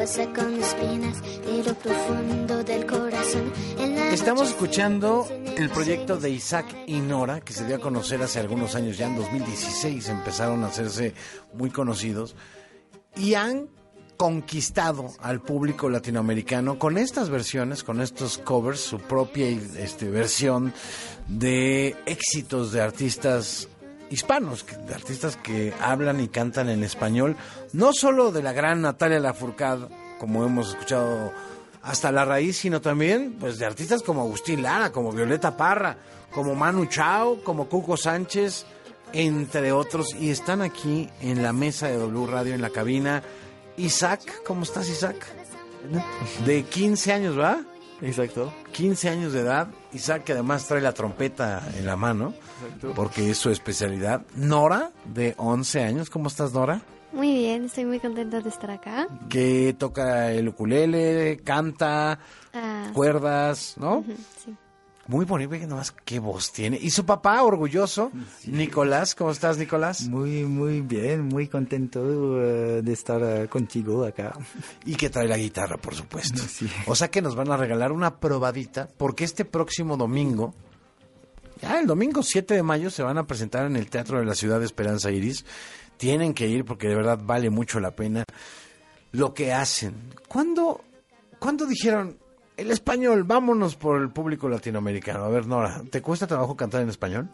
pasa con espinas de lo profundo del corazón. Estamos escuchando el proyecto de Isaac y Nora, que se dio a conocer hace algunos años, ya en 2016 empezaron a hacerse muy conocidos y han conquistado al público latinoamericano con estas versiones, con estos covers, su propia versión de éxitos de artistas hispanos, de artistas que hablan y cantan en español, no solo de la gran Natalia Lafourcade, como hemos escuchado hasta la raíz, sino también pues de artistas como Agustín Lara, como Violeta Parra, como Manu Chao, como Cuco Sánchez, entre otros, y están aquí en la mesa de W Radio, en la cabina. Isaac, ¿cómo estás, Isaac? De 15 años, ¿verdad? Exacto. 15 años de edad. Isaac, que además trae la trompeta en la mano, exacto, porque es su especialidad. Nora, de 11 años. ¿Cómo estás, Nora? Muy bien, estoy muy contenta de estar acá. Que toca el ukulele, canta, cuerdas, ¿no? Sí. Muy bonito, ve nomás qué voz tiene. Y su papá, orgulloso, sí. Nicolás, ¿cómo estás, Nicolás? Muy bien, muy contento de estar contigo acá. Y que trae la guitarra, por supuesto. Sí. O sea que nos van a regalar una probadita, porque este próximo domingo, ya el domingo 7 de mayo, se van a presentar en el Teatro de la Ciudad de Esperanza Iris. Tienen que ir porque de verdad vale mucho la pena lo que hacen. ¿Cuándo dijeron... el español, vámonos por el público latinoamericano? A ver, Nora, ¿te cuesta trabajo cantar en español?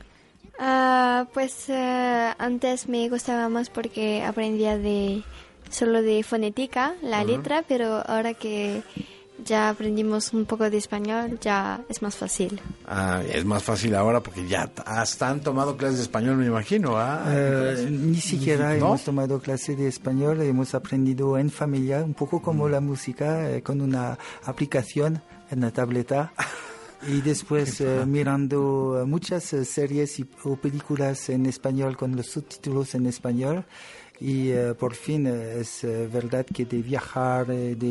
Antes me gustaba más porque aprendía solo de fonética, la letra, pero ahora que ya aprendimos un poco de español, ya es más fácil. Es más fácil ahora porque ya hasta han tomado clases de español, me imagino. Ni siquiera hemos tomado clases de español, hemos aprendido en familia, un poco como la música, con una aplicación en la tableta. Y después mirando muchas series o películas en español con los subtítulos en español. Y por fin es verdad que de viajar,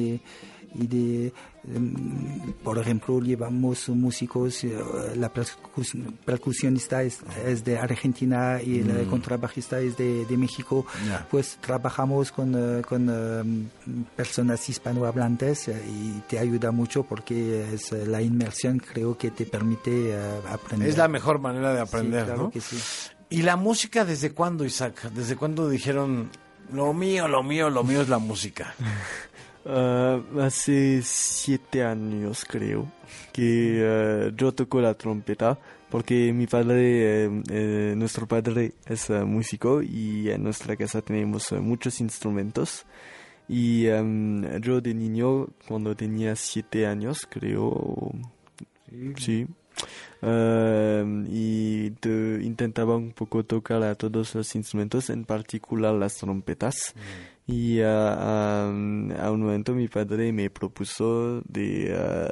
por ejemplo, llevamos músicos, la percusionista es de Argentina y el contrabajista es de México. Yeah. Pues trabajamos con personas hispanohablantes y te ayuda mucho porque es la inmersión, creo que te permite aprender. Es la mejor manera de aprender, sí, claro, ¿no? Que sí. ¿Y la música desde cuándo, Isaac? ¿Desde cuándo dijeron, lo mío es la música? Hace 7 años creo que yo toco la trompeta porque mi padre, nuestro padre es músico y en nuestra casa tenemos muchos instrumentos y yo de niño cuando tenía 7 años creo, sí. Intentaba un poco tocar a todos los instrumentos, en particular las trompetas. Y a un momento mi padre me propuso de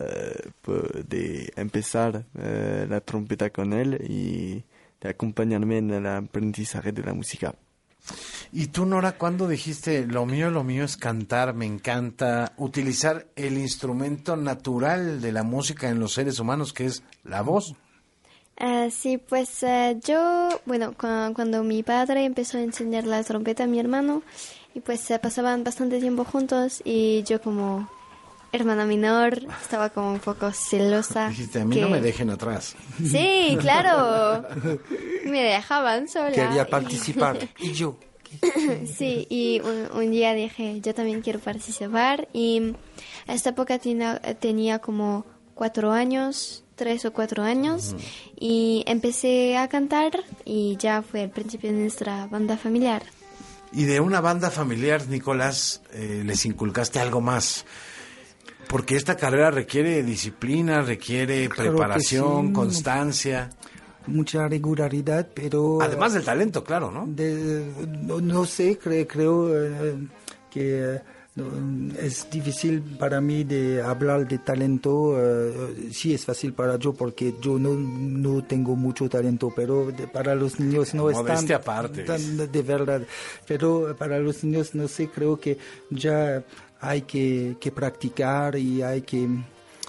empezar la trompeta con él y de acompañarme en el aprendizaje de la música. ¿Y tú, Nora, cuándo dijiste, lo mío es cantar, me encanta utilizar el instrumento natural de la música en los seres humanos, que es la voz? Sí, pues yo, cuando mi padre empezó a enseñar la trompeta a mi hermano, y pues pasaban bastante tiempo juntos, y yo como hermana menor estaba como un poco celosa. Dijiste, a mí no me dejen atrás. Sí, claro, me dejaban sola. Quería participar, y yo... Sí, y un día dije, yo también quiero participar, y a esta época tenía como 4 años, 3 o 4 años, y empecé a cantar, y ya fue el principio de nuestra banda familiar. Y de una banda familiar, Nicolás, les inculcaste algo más, porque esta carrera requiere disciplina, requiere preparación, sí, constancia... mucha regularidad, pero... Además del talento, claro, ¿no? No sé, creo que es difícil para mí de hablar de talento. Sí es fácil para yo porque yo no tengo mucho talento, pero para los niños no es tan de verdad. Pero para los niños, no sé, creo que ya hay que practicar y hay que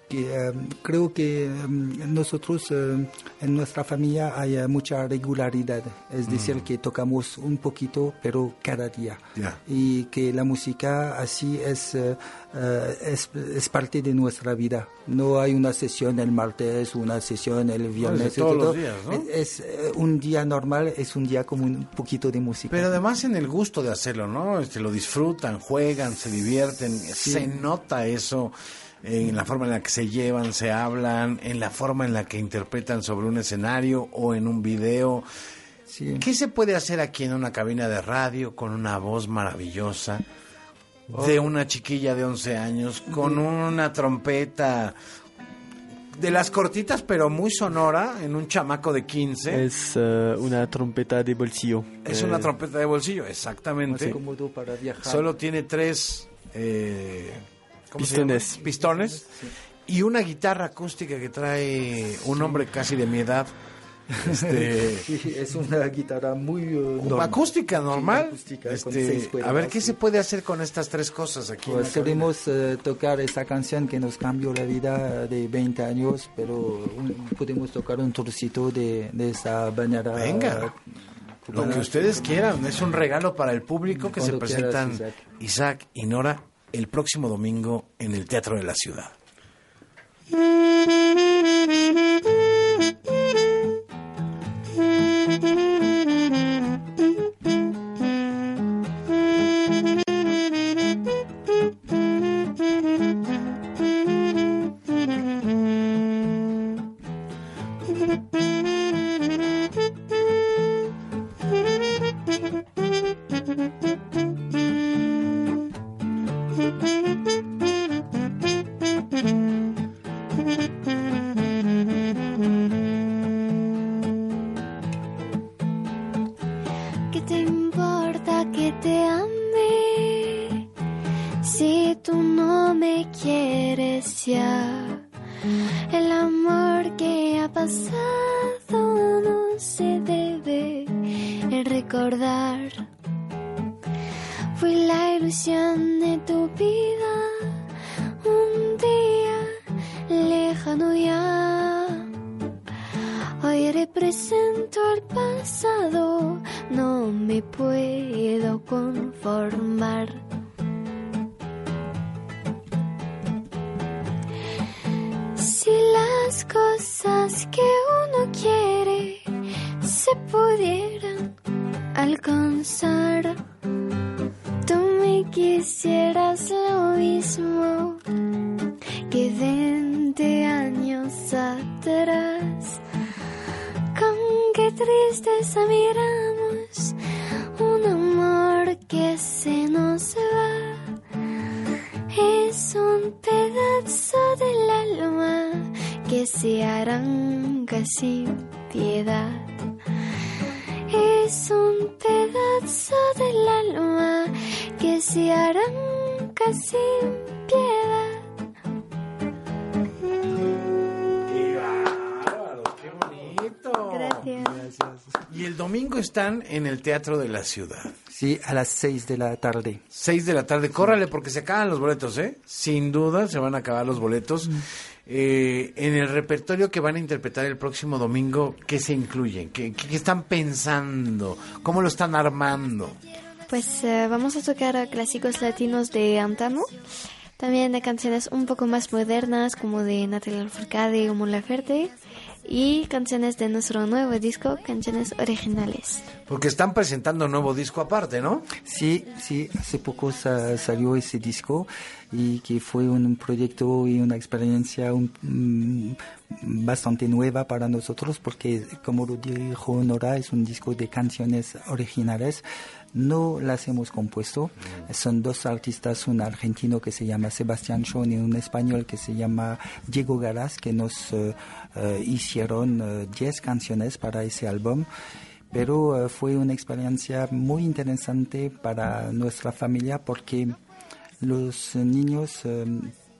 creo que nosotros en nuestra familia hay mucha regularidad, es decir, que tocamos un poquito, pero cada día. Yeah. Y que la música así es parte de nuestra vida. No hay una sesión el martes, una sesión el viernes. Todos los días, ¿no? Es un día normal, es un día como un poquito de música. Pero además en el gusto de hacerlo, ¿no? Lo disfrutan, juegan, se divierten, Sí. Se nota eso en la forma en la que se llevan, se hablan, en la forma en la que interpretan sobre un escenario o en un video. Sí. ¿Qué se puede hacer aquí en una cabina de radio con una voz maravillosa de una chiquilla de 11 años, con una trompeta de las cortitas pero muy sonora en un chamaco de 15? Es una trompeta de bolsillo. Es una trompeta de bolsillo, exactamente. Más cómodo para viajar. Solo tiene 3 ¿cómo se Pistones. llama? Pistones. Y una guitarra acústica que trae un hombre casi de mi edad. Sí, es una guitarra muy normal. Acústica normal. Sí, acústica, con 6 cuerdas, a ver, ¿qué sí. se puede hacer con estas 3 cosas aquí? Pues queremos tocar esta canción que nos cambió la vida de 20 años, pero podemos tocar un trocito de esa manera. Venga, lo que ustedes quieran. Es un regalo para el público que se Cuando presentan quieras, Isaac y Nora el próximo domingo en el Teatro de la Ciudad. ¿Qué te importa que te ame si tú no me quieres ya? El amor que ha pasado no se debe recordar. Fui la ilusión de tu vida, un día lejano ya. Hoy represento el pasado, no me puedo conformar. Si las cosas que uno quiere se pudieran alcanzar, tú me quisieras lo mismo que 20 años atrás. Con qué tristeza miramos un amor que se nos va. Es un pedazo del alma que se arranca sin piedad. Es un pedazo del alma que se arranca sin piedad. ¡Qué bonito! Gracias. Y el domingo están en el Teatro de la Ciudad. Sí, a las 6 de la tarde. 6 de la tarde. Córrale porque se acaban los boletos, ¿eh? Sin duda se van a acabar los boletos. En el repertorio que van a interpretar el próximo domingo, ¿qué se incluyen? ¿Qué están pensando? ¿Cómo lo están armando? Pues vamos a tocar clásicos latinos de antaño, también de canciones un poco más modernas como de Natalia Lafourcade o Mon Laferte, y canciones de nuestro nuevo disco, canciones originales. Porque están presentando un nuevo disco aparte, ¿no? Sí, hace poco salió ese disco y que fue un proyecto y una experiencia bastante nueva para nosotros porque, como lo dijo Nora, es un disco de canciones originales. No las hemos compuesto. Son 2 artistas, un argentino que se llama Sebastián Schon y un español que se llama Diego Garas, que nos hicieron 10 canciones para ese álbum. Pero fue una experiencia muy interesante para nuestra familia porque los niños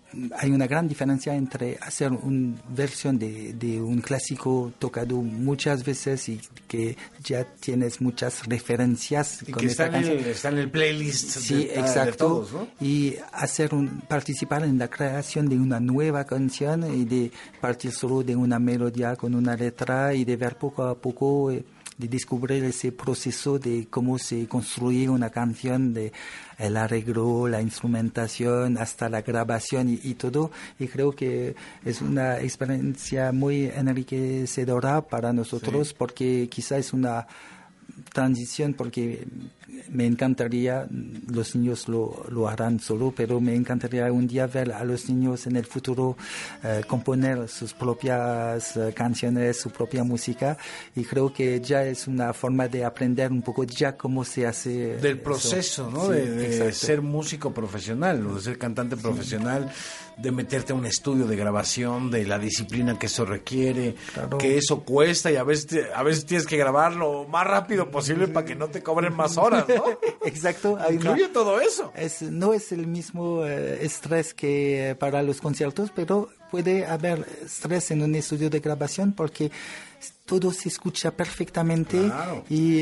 hay una gran diferencia entre hacer una versión de un clásico tocado muchas veces y que ya tienes muchas referencias y con que esta canción. está en el playlist Sí, exacto. de todos, ¿no? Y participar en la creación de una nueva canción y de partir solo de una melodía con una letra y de ver poco a poco, de descubrir ese proceso de cómo se construye una canción, de el arreglo, la instrumentación, hasta la grabación y todo. Y creo que es una experiencia muy enriquecedora para nosotros, porque quizá es una transición, porque me encantaría, los niños lo harán solo, pero me encantaría un día ver a los niños en el futuro componer sus propias canciones, su propia música, y creo que ya es una forma de aprender un poco ya cómo se hace del proceso, ¿no? Sí, de ser músico profesional, o de ser cantante profesional, de meterte a un estudio de grabación, de la disciplina que eso requiere, claro, que eso cuesta, y a veces tienes que grabar lo más rápido posible para que no te cobren más horas, ¿no? Exacto. Incluye todo eso. No es el mismo estrés que para los conciertos, pero puede haber estrés en un estudio de grabación porque todo se escucha perfectamente, claro, y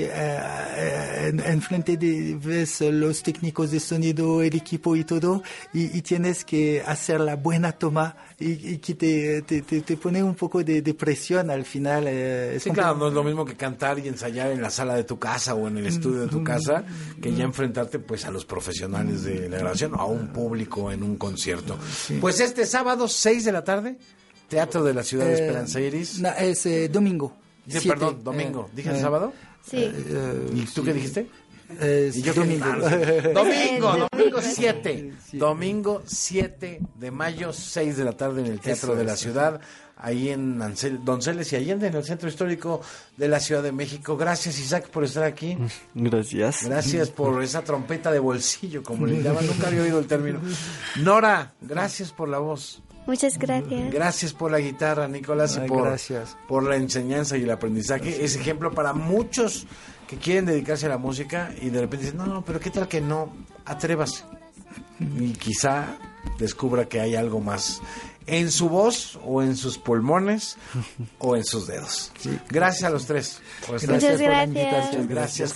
enfrente ves los técnicos de sonido, el equipo y todo, y tienes que hacer la buena toma y que te pone un poco de presión al final. Sí, claro, no es lo mismo que cantar y ensayar en la sala de tu casa o en el estudio de tu casa, que ya enfrentarte pues a los profesionales de la grabación o a un público en un concierto. Sí. Pues este sábado, 6 de la tarde, Teatro de la Ciudad de Esperanza Iris. No, es domingo. Sí, perdón, domingo. ¿Dije el sábado? Sí. ¿Y tú qué dijiste? ¿Y yo domingo? Domingo 7. Sí. Domingo 7 de mayo, 6 de la tarde en el Teatro de la Ciudad, ahí en Donceles y Allende, en el Centro Histórico de la Ciudad de México. Gracias, Isaac, por estar aquí. Gracias. Gracias por esa trompeta de bolsillo, como le llaman. Nunca había oído el término. Nora, gracias por la voz. Muchas gracias. Gracias por la guitarra, Nicolás, y por la enseñanza y el aprendizaje. Es ejemplo para muchos que quieren dedicarse a la música y de repente dicen, no, pero qué tal que no, atrévase. Y quizá descubra que hay algo más en su voz o en sus pulmones o en sus dedos. Sí. Gracias a los tres. Muchas gracias. Gracias.